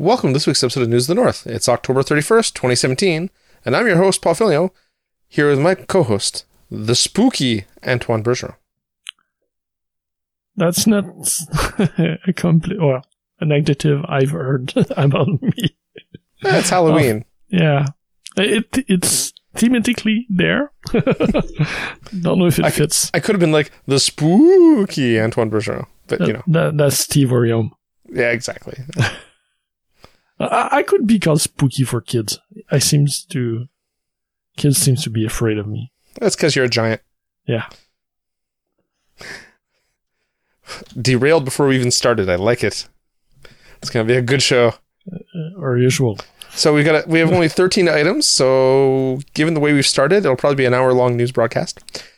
Welcome to this week's episode of News of the North. It's October 31st, 2017, and I'm your host, Paul Filio, here with my co-host, the spooky Antoine Bergeron. That's not an adjective I've heard about me. It's Halloween. Yeah. It's thematically there. Don't know if it fits. I could have been like, the spooky Antoine Bergeron, but That's Steve Orium. Yeah, exactly. I could be called spooky for kids. Kids seem to be afraid of me. That's because you're a giant. Yeah. Derailed before we even started. I like it. It's going to be a good show. Or usual. So we have only 13 items, so given the way we've started, it'll probably be an hour-long news broadcast.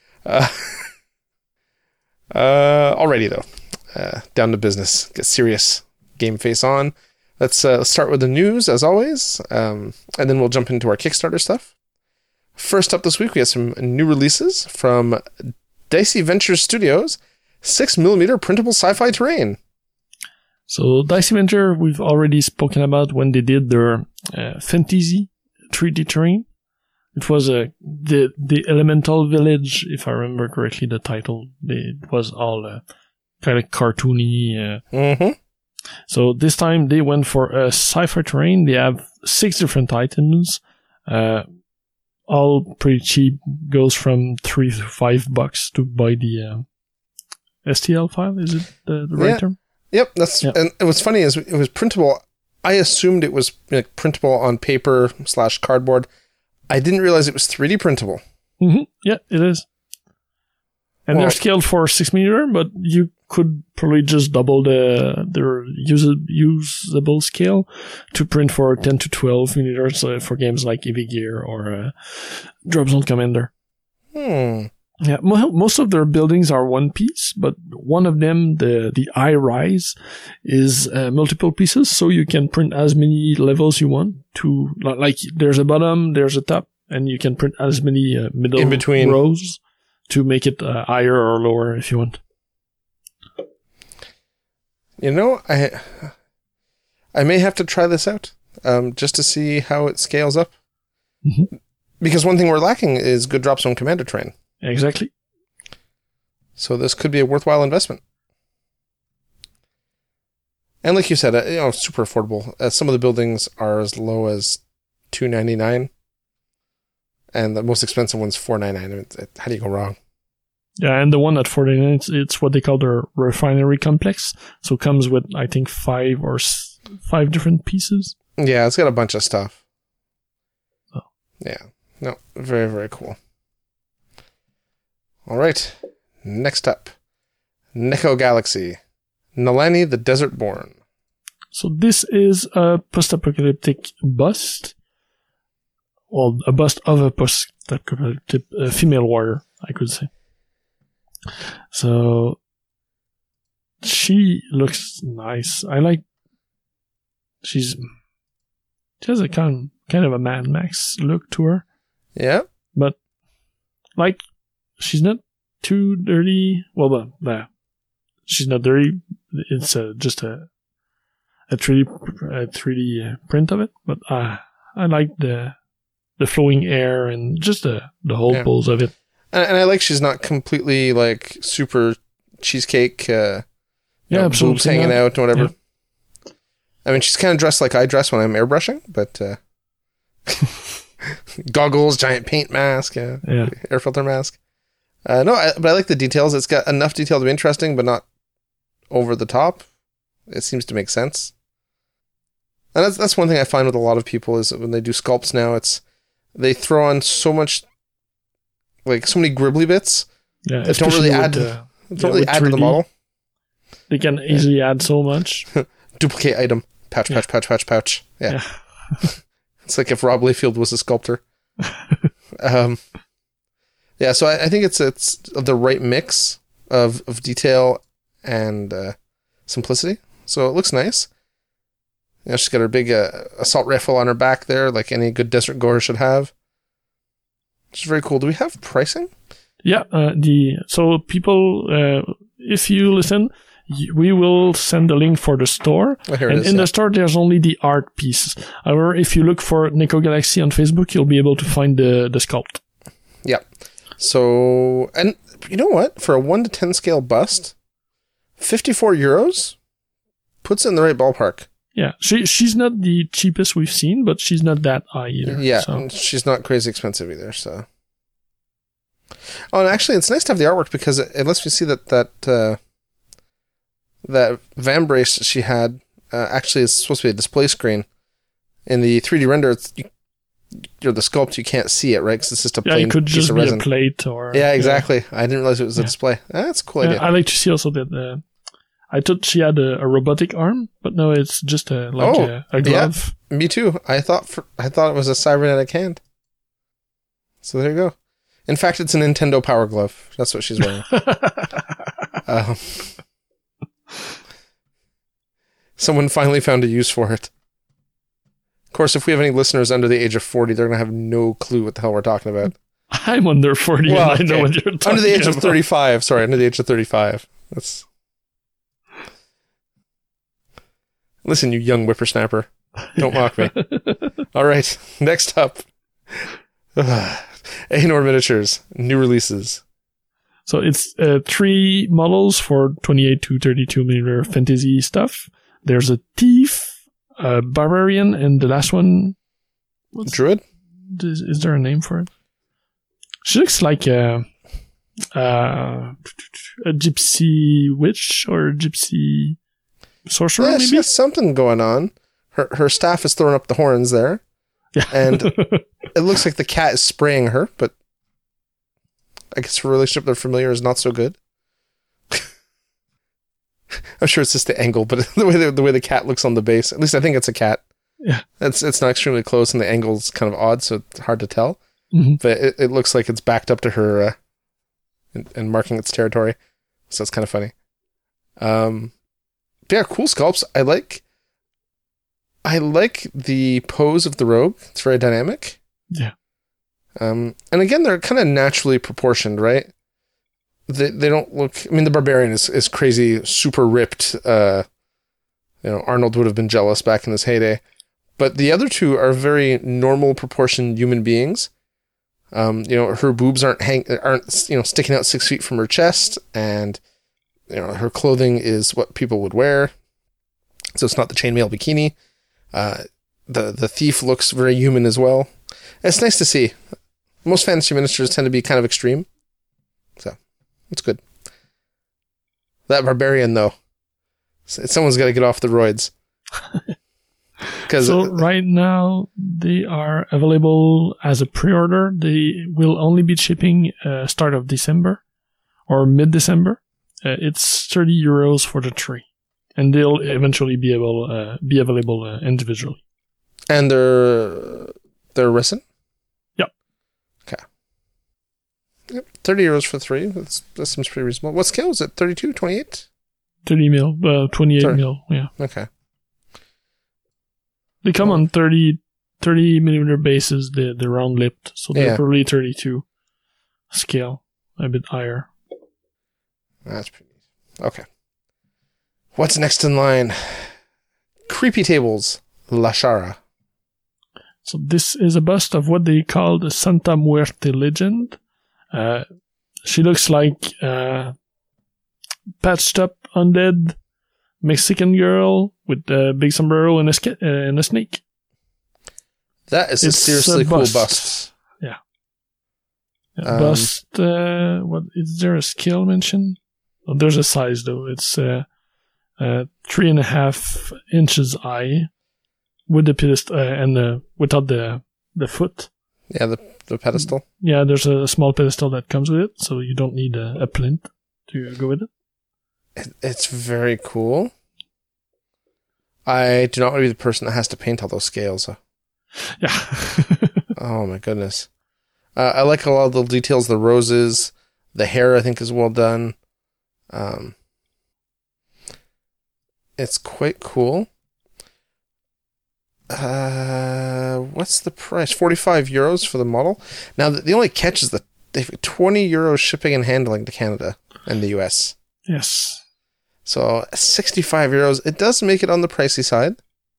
Alrighty, though. Down to business. Get serious. Game face on. Let's start with the news, as always, and then we'll jump into our Kickstarter stuff. First up this week, we have some new releases from Dicey Ventures Studios, 6mm printable sci-fi terrain. So Dicey Venture, we've already spoken about when they did their fantasy 3D terrain. It was the Elemental Village, if I remember correctly, the title. It was all kind of cartoony. So this time they went for a sci-fi terrain. They have 6 different items. All pretty cheap. Goes from $3 to $5 to buy the STL file. Is it the right term? Yep. And what's funny is it was printable. I assumed it was printable on paper / cardboard. I didn't realize it was 3D printable. Mm-hmm. Yeah, it is. And they're scaled for 6mm, but you could probably just double their usable scale to print for 10 to 12mm for games like EV Gear or Drop Zone Commander. Yeah, most of their buildings are one piece, but one of them, the high rise, is multiple pieces, so you can print as many levels you want. Like there's a bottom, there's a top, and you can print as many middle in between rows to make it higher or lower if you want. I may have to try this out just to see how it scales up. Mm-hmm. Because one thing we're lacking is good Drop Zone Commander terrain. Exactly. So this could be a worthwhile investment. And like you said, super affordable. Some of the buildings are as low as $2.99, and the most expensive one's $4.99. How do you go wrong? Yeah, and the one at $4.99, it's what they call their refinery complex. So it comes with, I think, 5 different pieces. Yeah, it's got a bunch of stuff. Oh. Yeah. No, very, very cool. All right. Next up, Neko Galaxy, Nalani the Desert Born. So this is a post-apocalyptic bust. Well, a bust of a post-apocalyptic female warrior, I could say. So she looks nice. She has a kind of a Mad Max look to her. Yeah. But she's not too dirty. Well, she's not dirty. It's just a 3D print of it. But I like the flowing air and just the whole pose of it. And I like she's not completely super cheesecake. Absolutely. Boobs hanging out and whatever. Yeah. I mean, she's kind of dressed like I dress when I'm airbrushing, but goggles, giant paint mask, air filter mask. But I like the details. It's got enough detail to be interesting, but not over the top. It seems to make sense. And that's one thing I find with a lot of people is that when they do sculpts now, they throw on so much, so many gribbly bits that don't really add to the model. They can easily add so much. Duplicate item. Pouch. Yeah. It's like if Rob Liefeld was a sculptor. So I think it's the right mix of detail and simplicity. So it looks nice. She's got her big assault rifle on her back there, like any good desert goer should have. Which is very cool. Do we have pricing? Yeah. So people, if you listen, we will send a link for the store. Oh, here and it is, in the store, there's only the art pieces. However, if you look for Neko Galaxy on Facebook, you'll be able to find the sculpt. Yeah. So, and you know what? For a 1 to 10 scale bust, €54 puts it in the right ballpark. Yeah, she's not the cheapest we've seen, but she's not that high either. Yeah, so. She's not crazy expensive either, so... Oh, and actually, it's nice to have the artwork because it lets me see that Vambrace she had actually is supposed to be a display screen. In the 3D render, you're the sculpt, you can't see it, right? Because it's just a plain it could piece just of be resin. a plate or... Yeah, exactly. I didn't realize it was a display. That's a cool idea. I like to see also that... I thought she had a robotic arm, but no, it's just a glove. Yeah, me too. I thought it was a cybernetic hand. So there you go. In fact, it's a Nintendo Power Glove. That's what she's wearing. Someone finally found a use for it. Of course, if we have any listeners under the age of 40, they're going to have no clue what the hell we're talking about. I'm under 40 and I know what you're talking about. Under the age of 35. Sorry, under the age of 35. That's... Listen, you young whippersnapper. Don't mock me. All right, next up. Anor Miniatures, new releases. So it's 3 models for 28 to 32 millimeter fantasy stuff. There's a thief, a barbarian, and the last one... Druid? Is there a name for it? She looks like a gypsy witch or a gypsy sorcerer, maybe? She has something going on. Her staff is throwing up the horns there. Yeah. And it looks like the cat is spraying her, but I guess her relationship they're familiar is not so good. I'm sure it's just the angle, but the way the cat looks on the base, at least I think it's a cat. Yeah. It's not extremely close and the angle's kind of odd, so it's hard to tell. Mm-hmm. But it looks like it's backed up to her and marking its territory. So it's kind of funny. But yeah, cool sculpts. I like the pose of the rogue. It's very dynamic. Yeah. And again, they're kind of naturally proportioned, right? They don't look... I mean, the barbarian is crazy, super ripped. Arnold would have been jealous back in his heyday. But the other two are very normal proportioned human beings. Her boobs aren't sticking out 6 feet from her chest, and her clothing is what people would wear. So it's not the chainmail bikini. The thief looks very human as well. It's nice to see. Most fantasy miniatures tend to be kind of extreme. So, it's good. That barbarian, though. Someone's got to get off the roids. So right now, they are available as a pre-order. They will only be shipping start of December or mid-December. It's €30 for the 3. And they'll eventually be available individually. And they're resin? Yep. Okay. Yep. €30 for 3. That seems pretty reasonable. What scale is it? 32, 28? 30 mil, 28 mil. Yeah. Okay. They come on 30 millimeter bases. They're round lipped, so they're probably 32 scale, a bit higher. That's pretty neat. Okay. What's next in line? Creepy Tables, Lashara. So this is a bust of what they call the Santa Muerte legend. She looks like patched up undead Mexican girl with a big sombrero and a snake. That is a seriously cool bust. Yeah. Bust. What is there a scale mention? Oh, there's a size though. It's 3.5 inches high with the pedestal and without the foot. Yeah, the pedestal. Yeah, there's a small pedestal that comes with it, so you don't need a plinth to go with it. It's very cool. I do not want to be the person that has to paint all those scales. Yeah. Oh my goodness. I like a lot of the details, the roses, the hair I think is well done. It's quite cool. What's the price? €45 for the model. Now the only catch is that they've €20 shipping and handling to Canada and the US. Yes. So €65. It does make it on the pricey side.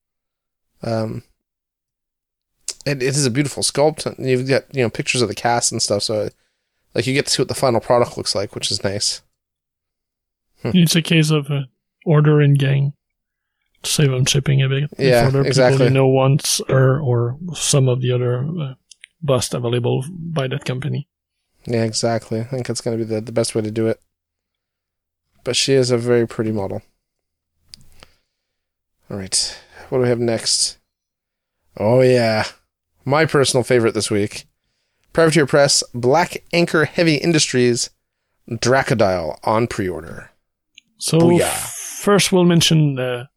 It is a beautiful sculpt. And you've got pictures of the cast and stuff, so like you get to see what the final product looks like, which is nice. It's a case of order in gang to save on shipping a bit. Yeah, exactly. People you know once or some of the other bust available by that company. Yeah, exactly. I think that's going to be the best way to do it. But she is a very pretty model. All right. What do we have next? Oh, yeah. My personal favorite this week. Privateer Press, Black Anchor Heavy Industries, Dracodile on pre-order. So first we'll mention the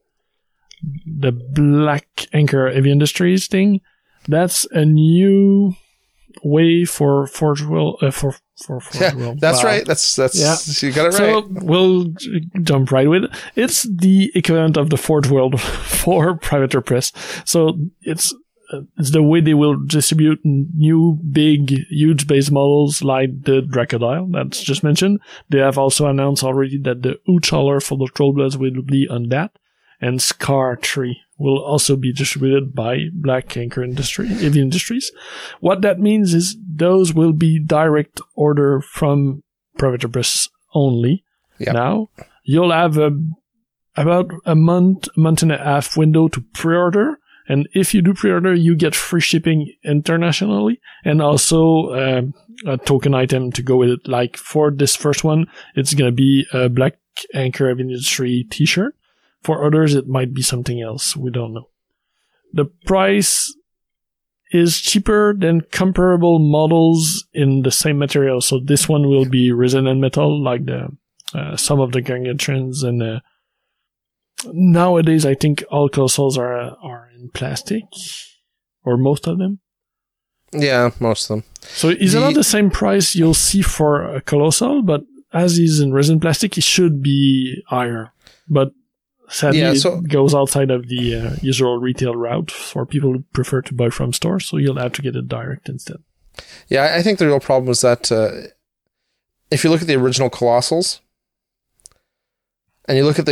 Black Anchor Heavy Industries thing. That's a new way for Forge World. That's right. That's you got it right. So we'll jump right with it. It's the equivalent of the Forge World for Privateer Press. So it's the way they will distribute new, big, huge base models like the Dracodile that's just mentioned. They have also announced already that the Uchaller for the Trollbloods will be on that. And Scar 3 will also be distributed by Black Anchor Heavy Industries. What that means is those will be direct order from Privateer Press only. Yep. Now, you'll have about a month and a half window to pre-order. And if you do pre-order, you get free shipping internationally and also a token item to go with it. Like for this first one, it's going to be a Black Anchor Heavy Industry t-shirt. For others, it might be something else. We don't know. The price is cheaper than comparable models in the same material. So this one will be resin and metal, like some of the Gargantuans. And nowadays, I think all colossals are in plastic, or most of them. Yeah, most of them. So it's not the same price you'll see for a colossal, but as he's in resin plastic, it should be higher. But sadly, it goes outside of the usual retail route for people who prefer to buy from stores, so you'll have to get it direct instead. Yeah, I think the real problem is that if you look at the original Colossals, and you look at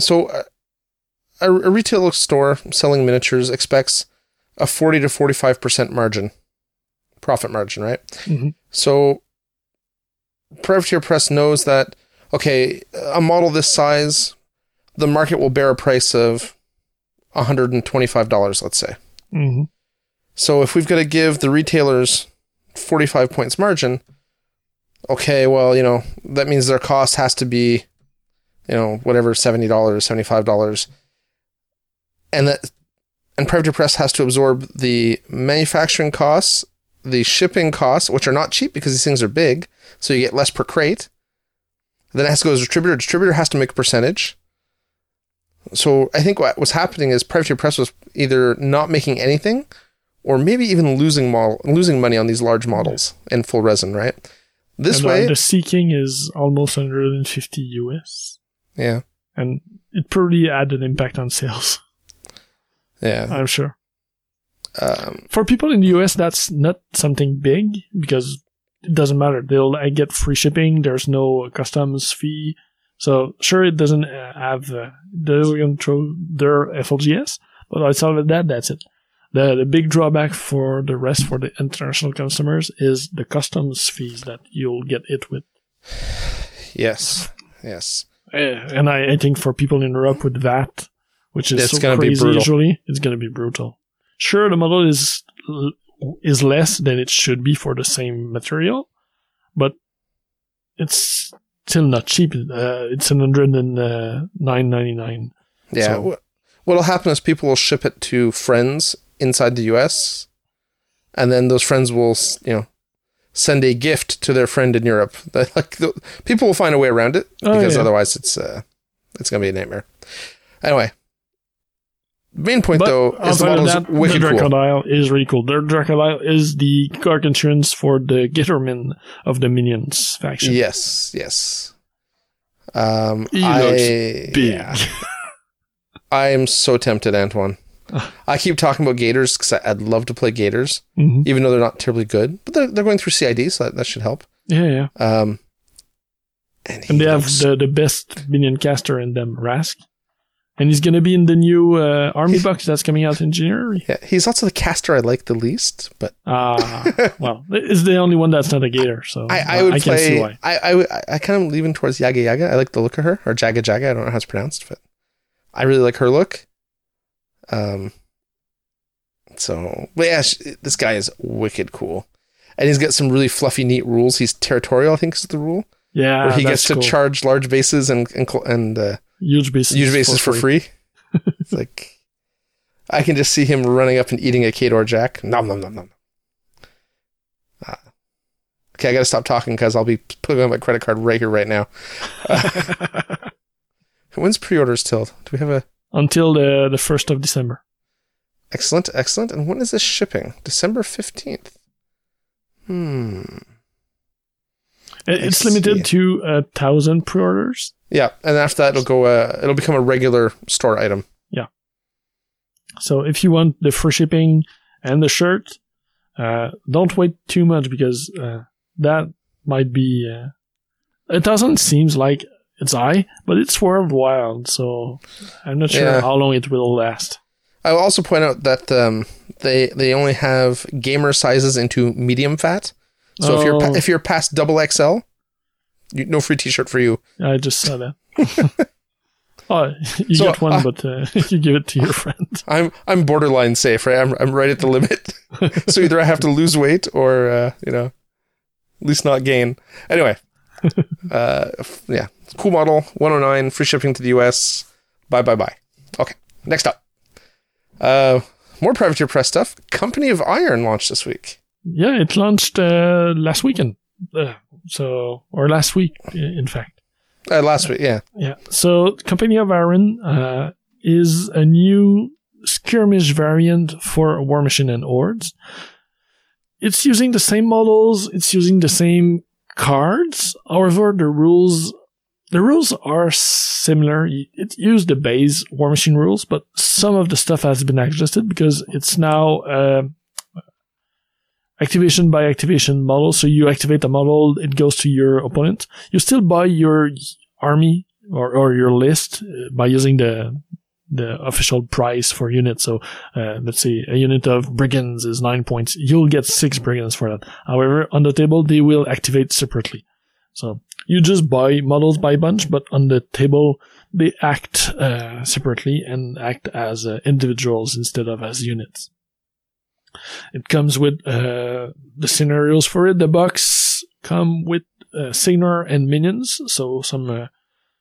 a retail store selling miniatures expects a 40 to 45% profit margin, right? Mm-hmm. So Privateer Press knows that, okay, a model this size, the market will bear a price of $125, let's say. Mm-hmm. So if we've got to give the retailers 45 points margin, okay, well, that means their cost has to be, whatever, $70, $75. And Privateer Press has to absorb the manufacturing costs, the shipping costs, which are not cheap because these things are big, so you get less per crate. Then it has to go to distributor. Distributor has to make a percentage. So I think what was happening is Privateer Press was either not making anything or maybe even losing money on these large models in full resin, right? This way... the Sea King is almost 150 US. Yeah. And it probably had an impact on sales. Yeah. I'm sure. For people in the US, that's not something big because it doesn't matter. They'll get free shipping. There's no customs fee. So sure, it doesn't have they're going to throw their FLGS, but outside of that, that's it. The big drawback for the rest for the international customers is the customs fees that you'll get hit with. Yes. And I think for people in Europe with that, which is so crazy usually, it's going to be brutal. Sure, the model is less than it should be for the same material, but it's still not cheap. It's $109.99. Yeah. So, what'll happen is people will ship it to friends inside the US, and then those friends will, send a gift to their friend in Europe. People will find a way around it because otherwise it's going to be a nightmare. Anyway, the main point though is the model's wicked cool. The Dracodile is really cool. The Dracodile is the Gargantuans for the Gitterman of the Minions faction. Yes. He looks big. Yeah. I am so tempted, Antoine. I keep talking about Gators because I'd love to play Gators, even though they're not terribly good. But they're going through CID, so that should help. Yeah. And they have the best minion caster in them, Rask. And he's going to be in the new army box that's coming out in January. Yeah, he's also the caster I like the least, but... well, it's the only one that's not a gator, so I would I play... can see why. I kind of leaning towards Yaga Yaga. I like the look of her, or Jaga Jaga, I don't know how it's pronounced, but I really like her look. So, but yeah, this guy is wicked cool. And he's got some really fluffy, neat rules. He's territorial, I think is the rule. Yeah, where he gets to charge large bases and huge bases for free. It's like, I can just see him running up and eating a Khador Jack. Nom nom nom nom. Okay, I got to stop talking because I'll be putting on my credit card right here, right now. When's pre-orders till? Do we have a... Until the 1st of December. Excellent. And when is this shipping? December 15th. It's limited to 1,000 pre-orders. Yeah, and after that, it'll become a regular store item. Yeah. So if you want the free shipping and the shirt, don't wait too much because that might be... 1,000 seems like it's high, but it's worldwide, so I'm not sure how long it will last. I will also point out that they only have gamer sizes into medium fat. So if you're past double XL, no free T-shirt for you. I just saw that. You get one, but you give it to your friend. I'm borderline safe, right? I'm right at the limit. So either I have to lose weight or at least not gain. Anyway, yeah, cool model, 109, free shipping to the US. Bye. Okay, next up. More Privateer Press stuff. Company of Iron launched this week. Yeah, it launched last weekend. Or last week, in fact. Last week, yeah. Yeah. So, Company of Iron is a new skirmish variant for War Machine and Hordes. It's using the same models. It's using the same cards. However, the rules are similar. It used the base War Machine rules, but some of the stuff has been adjusted because it's now activation by activation model. So you activate a model, it goes to your opponent. You still buy your army or your list by using the official price for units. So let's say a unit of brigands is 9 points. You'll get 6 brigands for that. However, on the table, they will activate separately. So you just buy models by bunch, but on the table, they act separately and act as individuals instead of as units. It comes with the scenarios for it. The box come with Signar and minions, so some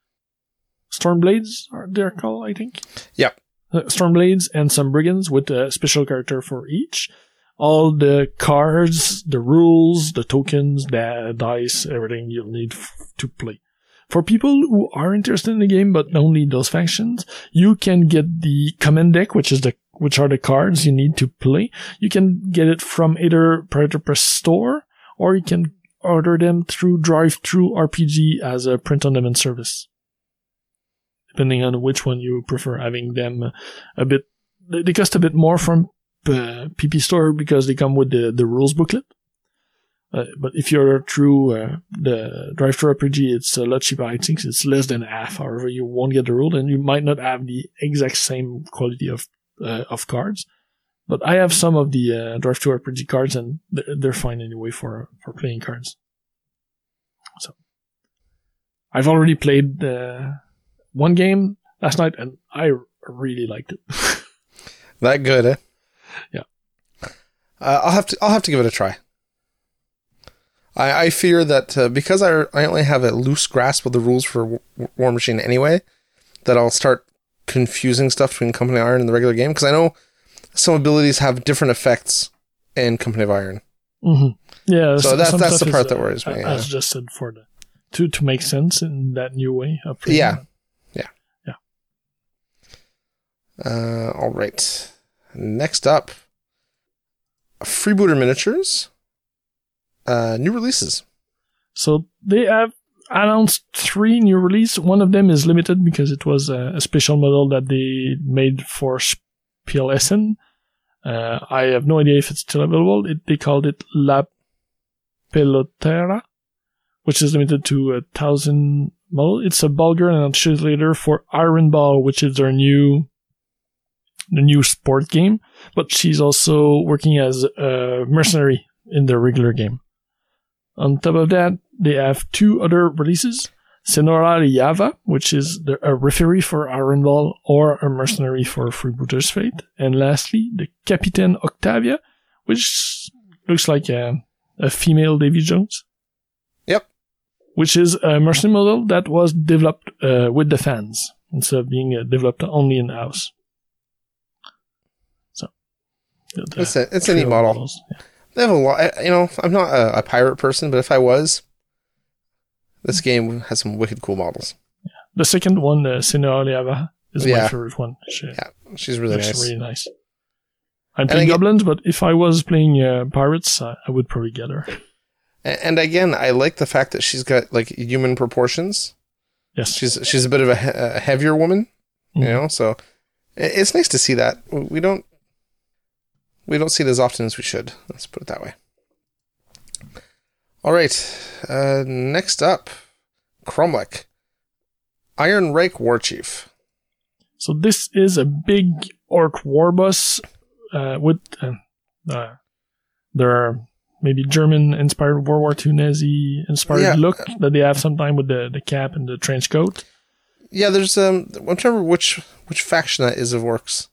Stormblades they're called, I think. Yeah. Stormblades and some brigands with a special character for each. All the cards, the rules, the tokens, the dice, everything you'll need to play. For people who are interested in the game but don't need those factions, you can get the command deck, which are the cards you need to play. You can get it from either Privateer Press store, or you can order them through Drive-Thru RPG as a print-on-demand service. Depending on which one you prefer, having them they cost a bit more from PP Store because they come with the rules booklet. But if you're through the Drive-Thru RPG, it's a lot cheaper. I think it's less than half. However, you won't get the rule, and you might not have the exact same quality of cards. But I have some of the Drive-Thru RPG cards, and they're fine anyway for playing cards. So I've already played one game last night, and I really liked it. That good, eh? Yeah. I'll have to give it a try. I fear that because I only have a loose grasp of the rules for War Machine anyway, that I'll start confusing stuff between Company of Iron and the regular game, because I know some abilities have different effects in Company of Iron. Mm-hmm. Yeah. So that's the part that worries me. Adjusted for to make sense in that new way of playing. Yeah. Yeah. All right. Next up, Freebooter Miniatures. New releases. So they have announced 3 new releases. One of them is limited because it was a special model that they made for Spiel Essen. I have no idea if it's still available. They called it La Pelotera, which is limited to 1,000 model. It's a ball girl and a cheerleader for Iron Ball, which is the new sport game. But she's also working as a mercenary in the regular game. On top of that, they have 2 other releases. Senora Yava, which is a referee for Iron Ball or a mercenary for Freebooters Fate. And lastly, the Capitaine Octavia, which looks like a female Davy Jones. Yep. Which is a mercenary model that was developed with the fans instead of being developed only in-house. So, it's a neat model. Models, yeah. They have a lot. I'm not a pirate person, but if I was, this game has some wicked cool models. Yeah. The second one, Senora Yava, is my favorite one. She's really nice. Really nice. I'm playing goblins, but if I was playing pirates, I would probably get her. And again, I like the fact that she's got like human proportions. Yes, she's a bit of a heavier woman, So it's nice to see that. We don't see it as often as we should. Let's put it that way. All right, next up, Cromlech, Iron Reich Warchief. So this is a big orc war boss with their maybe German-inspired World War II Nazi-inspired look that they have sometimes with the cap and the trench coat. Yeah, there's I'm trying to remember which faction that is of orcs.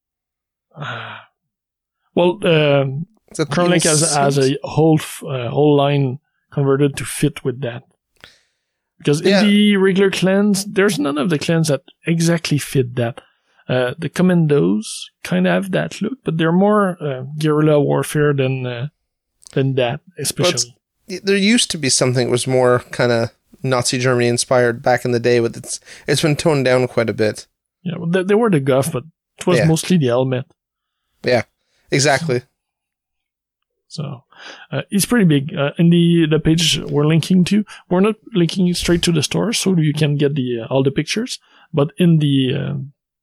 Cromlech has a whole line converted to fit with that. Because in the regular clans, there's none of the clans that exactly fit that. The Commandos kind of have that look, but they're more guerrilla warfare than that, especially. There used to be something that was more kind of Nazi Germany inspired back in the day, but it's been toned down quite a bit. Yeah, well, they were the guff, but it was mostly the helmet. Yeah, exactly. So it's pretty big. In the page we're linking to, we're not linking straight to the store, so you can get all the pictures. But in the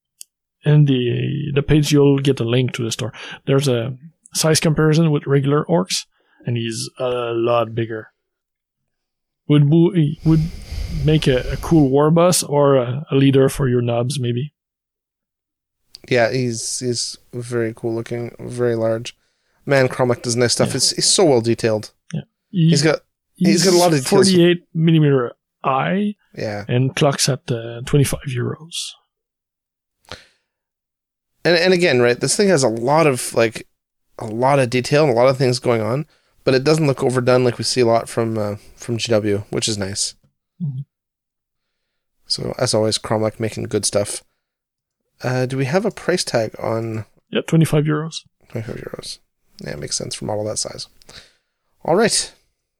page, you'll get a link to the store. There's a size comparison with regular orcs, and he's a lot bigger. Would make a cool war boss or a leader for your nobs, maybe. Yeah, he's very cool looking, very large. Man, Cromlech does nice stuff. Yeah. It's so well detailed. Yeah, he's got a lot of details. 48mm eye. Yeah, and clocks at €25. And again, right, this thing has a lot of detail and a lot of things going on, but it doesn't look overdone like we see a lot from GW, which is nice. Mm-hmm. So as always, Cromlech making good stuff. Do we have a price tag on? Yeah, €25. €25. Yeah, it makes sense for a model that size. All right.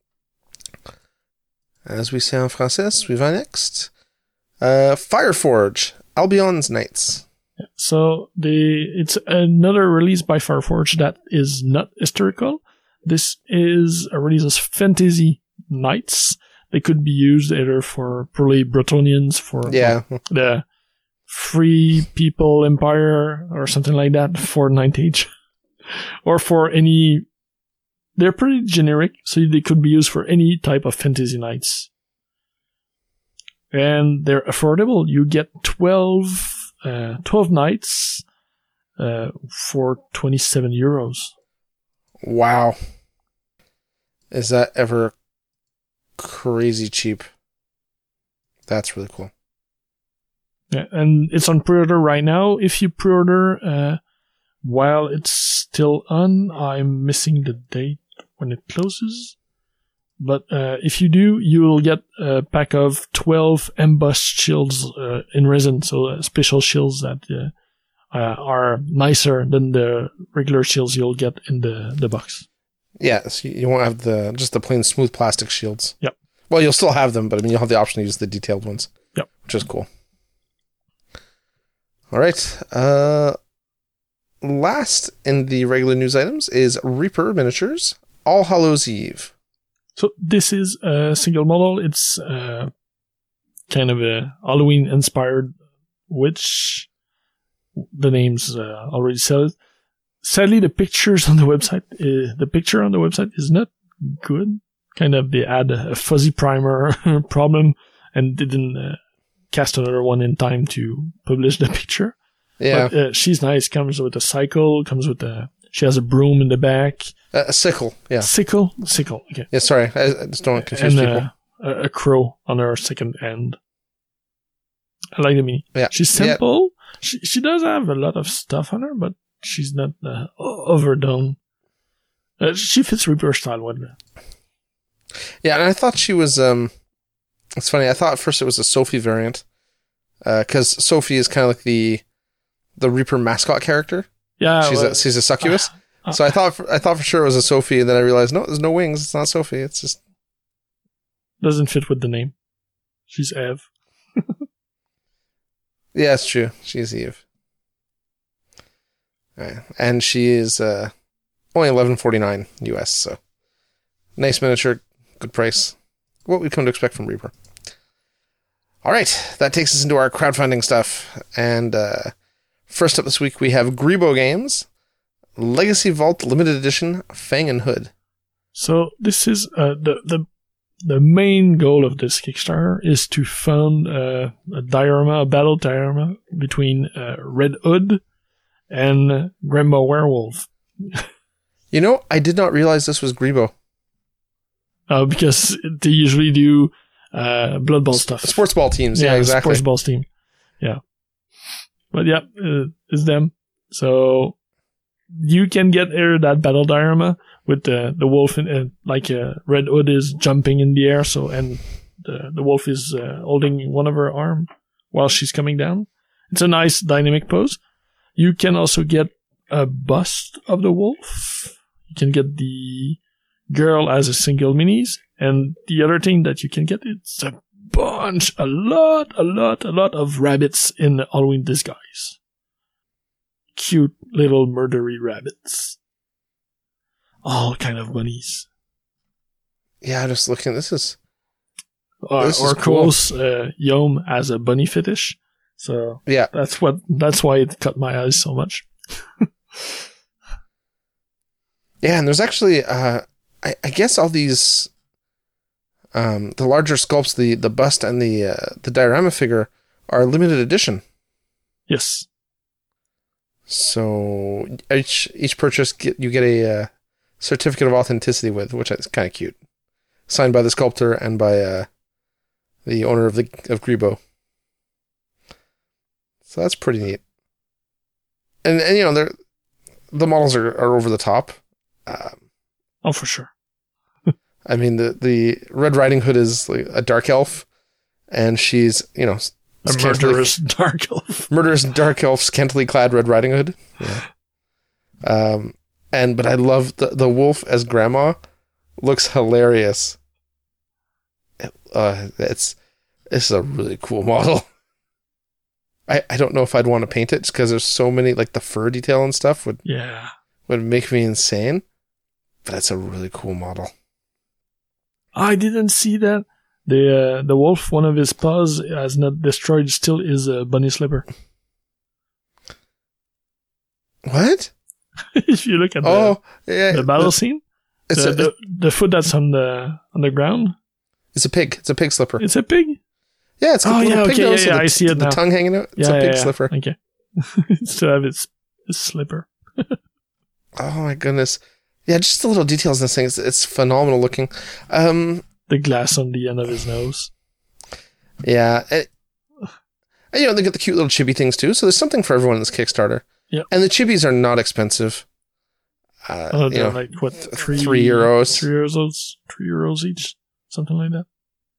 As we say en français, suivant next. Fireforge, Albion's Knights. Yeah, so it's another release by Fireforge that is not historical. This is a release of fantasy knights. They could be used either for probably Bretonnians, for the Free People Empire or something like that for Ninth Age. Or for any... They're pretty generic, so they could be used for any type of fantasy knights. And they're affordable. You get 12 knights for €27. Wow. Is that ever crazy cheap? That's really cool. Yeah, and it's on pre-order right now. If you pre-order while it's still on, I'm missing the date when it closes. But if you do, you will get a pack of 12 embossed shields in resin, so special shields that are nicer than the regular shields you'll get in the box. Yeah, so you won't have just the plain smooth plastic shields. Yep. Well, you'll still have them, but I mean, you'll have the option to use the detailed ones. Yep. Which is cool. All right. Last in the regular news items is Reaper Miniatures, All Hallows Eve. So this is a single model. It's kind of a Halloween-inspired witch. The name's already said it. Sadly, the picture on the website is not good. kind of they had a fuzzy primer problem and didn't cast another one in time to publish the picture. Yeah. But she's nice. Comes with a cycle. She has a broom in the back. A sickle. Yeah. Sickle. Okay. Yeah. Sorry, I just don't want to confuse people. A crow on her second end. I like the mini. Yeah. She's simple. Yeah. She does have a lot of stuff on her, but she's not overdone. She fits Reaper style with her. Yeah, and I thought she was. It's funny. I thought at first it was a Sophie variant, because Sophie is kind of like the Reaper mascot character. Yeah, she's a succubus. So I thought for sure it was a Sophie, and then I realized no, there's no wings. It's not Sophie. It's just doesn't fit with the name. She's Eve. Yeah, it's true. She's Eve. Right. And she is only $11.49 US. So nice miniature, good price. What we come to expect from Reaper. All right, that takes us into our crowdfunding stuff. And first up this week, we have Grebo Games, Legacy Vault Limited Edition, Fang and Hood. So this is the main goal of this Kickstarter is to fund a battle diorama between Red Hood and Grandma Werewolf. You know, I did not realize this was Grebo. Because they usually do Blood Bowl stuff. Sports ball teams, yeah, exactly. Sports ball team, yeah. But yeah, it's them. So you can get that battle diorama with the wolf in, Red Hood is jumping in the air, and the wolf is holding one of her arm while she's coming down. It's a nice dynamic pose. You can also get a bust of the wolf. You can get the girl as a single minis, and the other thing that you can get is a lot of rabbits in Halloween disguise. Cute little murdery rabbits. All kind of bunnies. Yeah, just looking. This is cool. Course, Yom has a bunny fetish, so yeah, that's why it caught my eyes so much. Yeah, and there's actually I guess all these the larger sculpts, the bust and the diorama figure are limited edition. Yes. So each purchase you get a certificate of authenticity with, which is kind of cute, signed by the sculptor and by the owner of Grebo. So that's pretty neat. And you know the models are over the top. Oh, for sure. I mean, the Red Riding Hood is like a dark elf, and she's, you know, a murderous dark elf. Murderous dark elf, scantily clad Red Riding Hood. Yeah. But I love the wolf as grandma. Looks hilarious. It's a really cool model. I don't know if I'd want to paint it just because there's so many, like the fur detail and stuff would make me insane. But it's a really cool model. I didn't see that. The wolf, one of his paws has not destroyed, still is a bunny slipper. What? If you look at the battle scene, the foot that's on the ground. It's a pig. It's a pig slipper. It's a pig? Yeah, it's got pig nose. I see it now. The tongue hanging out. It's a pig slipper. Okay. Still have its slipper. Oh my goodness. Yeah, just the little details in this thing. It's phenomenal looking. The glass on the end of his nose. Yeah. And, you know, they get the cute little chibi things too. So there's something for everyone in this Kickstarter. Yeah. And the chibis are not expensive. They're like, what, 3 euros? 3 euros each. Something like that.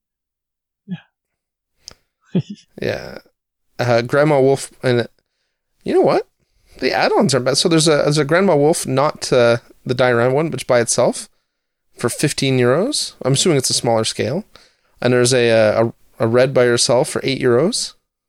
Yeah. Yeah. Grandma Wolf. And you know what? The add-ons are bad. So there's a Grandma Wolf, not the diorama one, but by itself for 15 euros. I'm assuming it's a smaller scale. And there's a red by herself for 8 euros.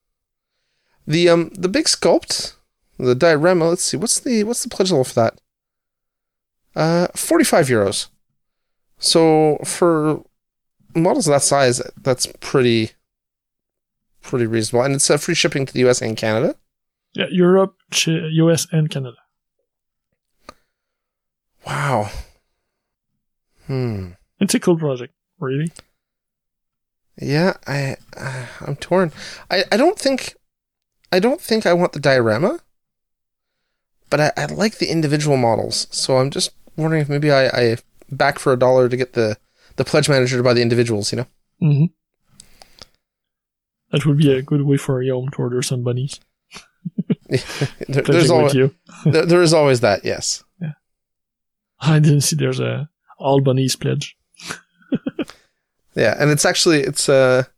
The big sculpt, the diorama, let's see, what's the pledge level for that? 45 euros. So for models of that size, that's pretty reasonable. And it's free shipping to the US and Canada. Yeah, Europe, US, and Canada. Wow. It's a cool project, really. Yeah, I'm torn. I don't think I want the diorama, but I like the individual models. So I'm just wondering if maybe I back for $1 to get the pledge manager to buy the individuals, you know? Mm-hmm. That would be a good way for Yom to order some bunnies. There's always there is always that, yes. Yeah. I didn't see there's a all bunnies pledge. Yeah, and it's €3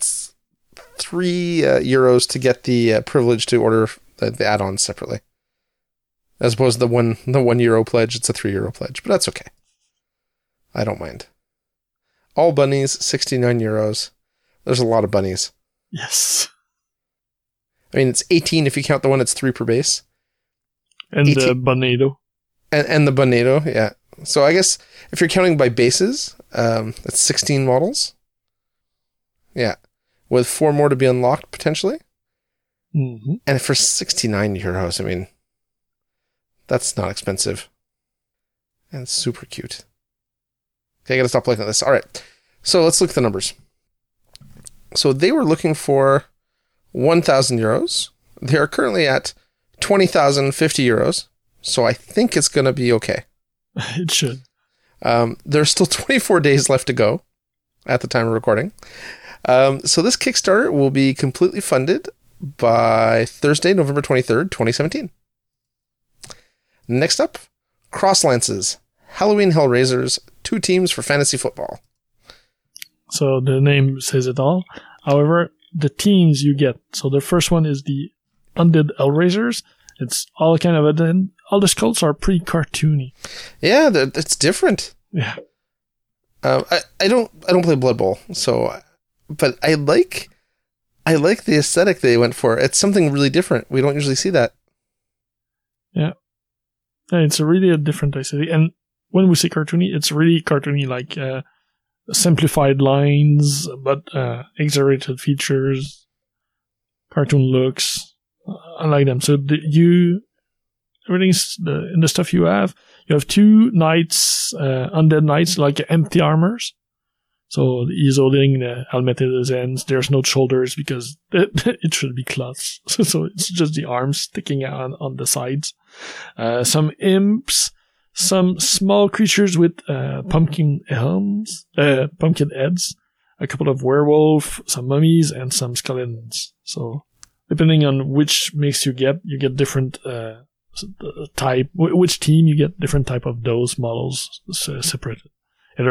to get the privilege to order the add-ons separately, as opposed to the €1 pledge. It's a €3 pledge, but that's okay. I don't mind. All bunnies, €69. There's a lot of bunnies. Yes. I mean, it's 18 if you count the one that's 3 per base. And 18. The Bonado. And the Bonado, yeah. So I guess if you're counting by bases, that's 16 models. Yeah. With 4 more to be unlocked, potentially. Mm-hmm. And for €69, I mean, that's not expensive. And it's super cute. Okay, I gotta stop looking at this. All right. So let's look at the numbers. So they were looking for €1,000. They are currently at €20,050. So I think it's going to be okay. It should. There's still 24 days left to go at the time of recording. So this Kickstarter will be completely funded by Thursday, November 23rd, 2017. Next up, Crosslances, Halloween Hellraisers, 2 teams for fantasy football. So the name says it all. However, the teams you get. So the first one is the Undead Hellraisers. It's all kind of all the sculpts are pretty cartoony. Yeah, it's different. Yeah. I don't play Blood Bowl, so, but I like the aesthetic they went for. It's something really different. We don't usually see that. Yeah. It's really a different aesthetic. And when we say cartoony, it's really cartoony, like simplified lines, but exaggerated features, cartoon looks. I like them. So everything's in the stuff you have 2 knights, undead knights, like empty armors. So he's holding the helmet at his ends. There's no shoulders because it should be cloths. So it's just the arms sticking out on the sides. Some imps, some small creatures with pumpkin heads, a couple of werewolf, some mummies, and some skeletons. So depending on which mix you get different type. Which team you get different type of those models separated. Either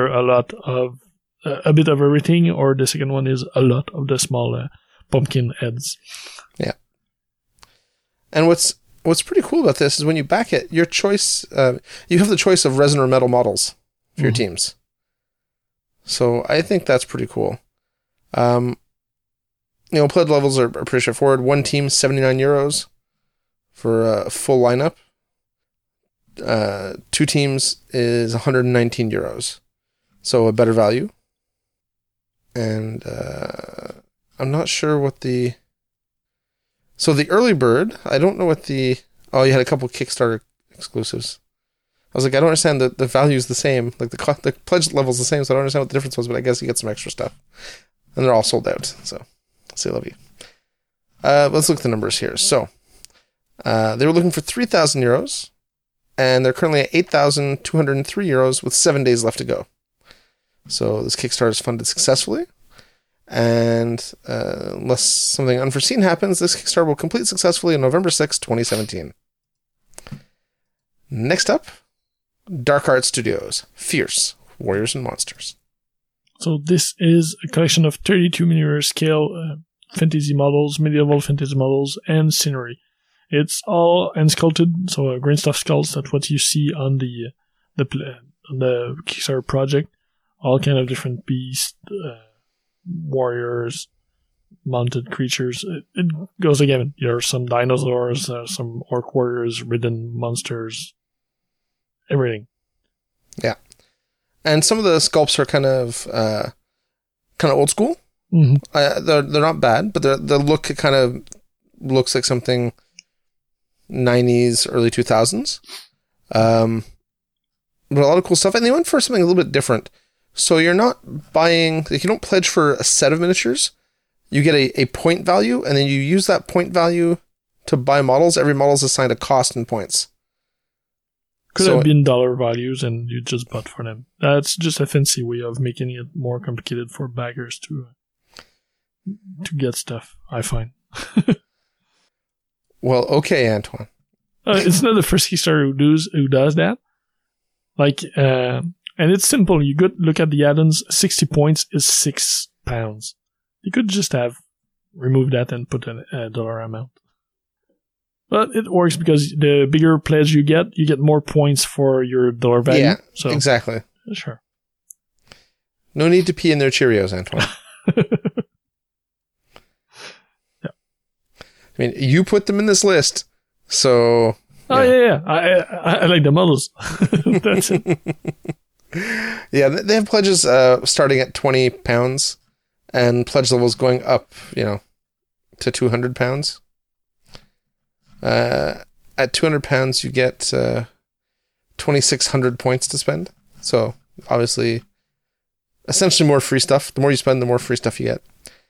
a bit of everything, or the second one is a lot of the small pumpkin heads. Yeah. And what's pretty cool about this is when you back it, your choice, you have the choice of resin or metal models for your teams. So I think that's pretty cool. Pledge levels are pretty straightforward. 1 team, €79 for a full lineup. 2 teams is €119. So a better value. And I'm not sure what so the early bird, I don't know what you had a couple Kickstarter exclusives. I was like, I don't understand the value is the same. Like the pledge level is the same, so I don't understand what the difference was, but I guess you get some extra stuff. And they're all sold out, so say love you. Let's look at the numbers here. So they were looking for €3,000, and they're currently at €8,203 with 7 days left to go. So this Kickstarter is funded successfully, and unless something unforeseen happens, this Kickstarter will complete successfully on November 6, 2017. Next up, Dark Art Studios, Fierce, Warriors and Monsters. So this is a collection of 32mm scale fantasy models, medieval fantasy models, and scenery. It's all hand sculpted, so green stuff sculpts. That's what you see on the Kickstarter project. All kind of different beasts, warriors, mounted creatures. It goes again. There are some dinosaurs, some orc warriors, ridden monsters, everything. Yeah, and some of the sculpts are kind of old school. Mm-hmm. They're not bad, but the look kind of looks like something 90s, early 2000s. But a lot of cool stuff, and they went for something a little bit different. So you're not buying, like you don't pledge for a set of miniatures. You get a point value, and then you use that point value to buy models. Every model is assigned a cost in points. Could have been dollar values, and you just bought for them. That's just a fancy way of making it more complicated for baggers to get stuff, I find. Well, okay, Antoine. It's not the first Kickstarter who does that. Like, and it's simple. You look at the add-ons. 60 points is £6. You could just have removed that and put a dollar amount. But it works because the bigger pledge you get more points for your dollar value. Yeah, so, exactly. Sure. No need to pee in their Cheerios, Antoine. Yeah. I mean, you put them in this list, so... Oh, yeah. I like the models. That's it. Yeah, they have pledges starting at £20 and pledge levels going up, to £200. At £200, you get 2,600 points to spend. So, obviously, essentially more free stuff. The more you spend, the more free stuff you get.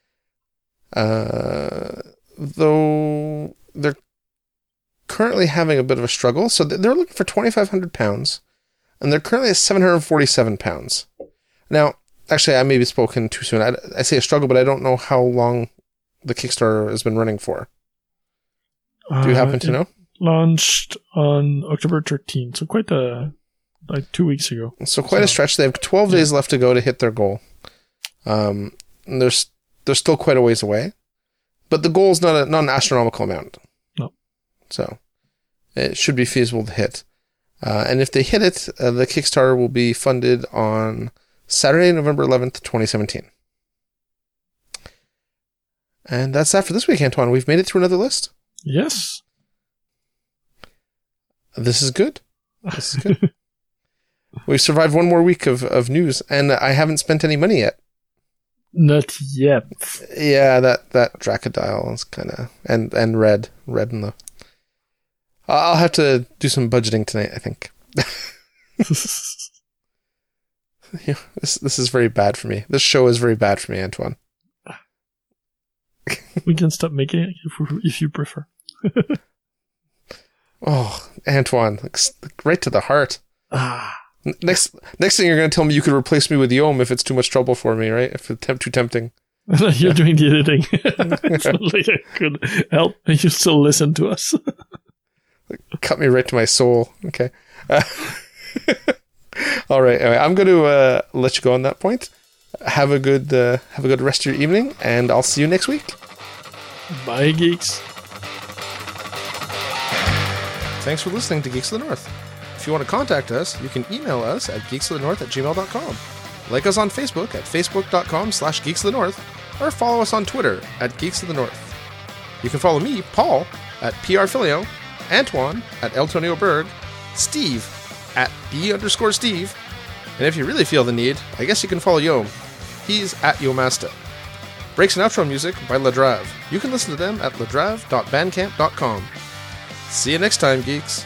Though they're currently having a bit of a struggle. So they're looking for £2,500, and they're currently at £747. Now, actually, I may be spoken too soon. I say a struggle, but I don't know how long the Kickstarter has been running for. Do you happen to know? Launched on October 13th, so quite 2 weeks ago. So quite a stretch. They have 12 days left to go to hit their goal. And they're still quite a ways away, but the goal is not an astronomical amount. No. So it should be feasible to hit. And if they hit it, the Kickstarter will be funded on Saturday, November 11th, 2017. And that's that for this week, Antoine. We've made it through another list. Yes. This is good. We've survived one more week of news, and I haven't spent any money yet. Not yet. Yeah, that Dracodile is kind of... And red in the... I'll have to do some budgeting tonight, I think. Yeah, this is very bad for me. This show is very bad for me, Antoine. We can stop making it if you prefer. Oh, Antoine, right to the heart. Next thing you're going to tell me you could replace me with Yom if it's too much trouble for me, right? If it's too tempting. You're doing the editing. It's not like I could help. You still listen to us. Cut me right to my soul. Okay. All right. Anyway, I'm going to let you go on that point. Have a good rest of your evening, and I'll see you next week. Bye, geeks. Thanks for listening to Geeks of the North. If you want to contact us, you can email us at geeksofthenorth@gmail.com. Like us on Facebook at facebook.com/geeksofthenorth, or follow us on Twitter at Geeks of the North. You can follow me, Paul, at PRFilio, Antoine at Eltonio Berg, Steve at B_Steve, and if you really feel the need, I guess you can follow Yom. He's at Yomasta. Breaks and outro music by Ladrave. You can listen to them at ladrave.bandcamp.com. See you next time, geeks.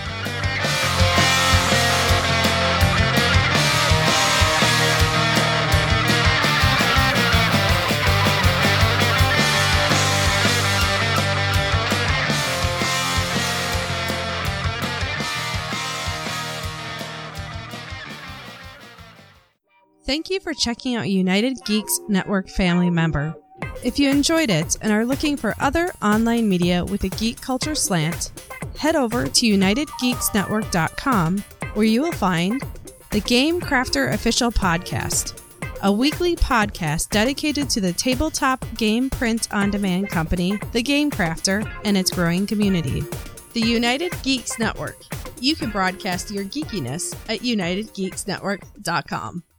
Thank you for checking out United Geeks Network family member. If you enjoyed it and are looking for other online media with a geek culture slant, head over to UnitedGeeksNetwork.com, where you will find the Game Crafter Official Podcast, a weekly podcast dedicated to the tabletop game print-on-demand company, The Game Crafter, and its growing community. The United Geeks Network. You can broadcast your geekiness at UnitedGeeksNetwork.com.